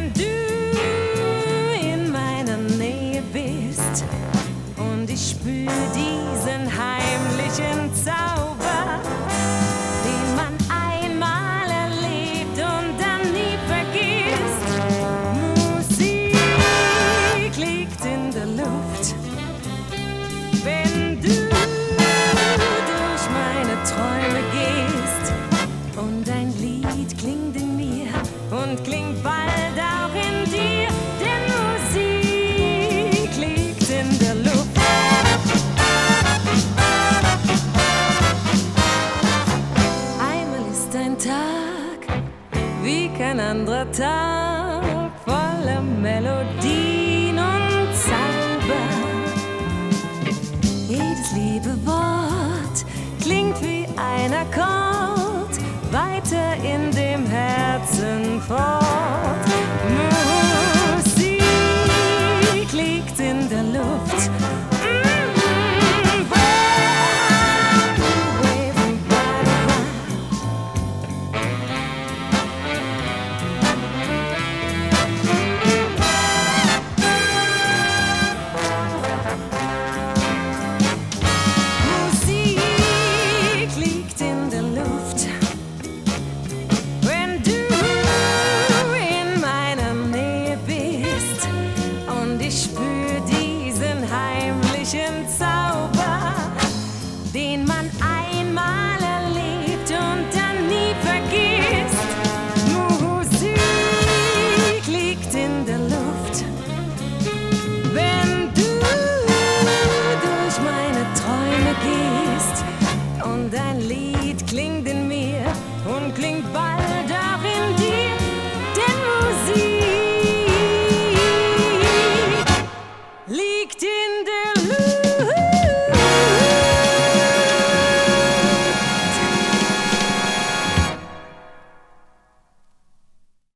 Wenn du in meiner Nähe bist und ich spür diesen heimlichen Zauber, den man einmal erlebt und dann nie vergisst. Musik liegt in der Luft, wenn du durch meine Träume gehst und ein Lied klingt in mir und klingt bald auch in dir, denn Musik liegt in der Luft. Einmal ist ein Tag wie kein anderer Tag, voller Melodien und Zauber. Jedes liebe Wort klingt wie ein Akkord weiter in dem Herzen vor.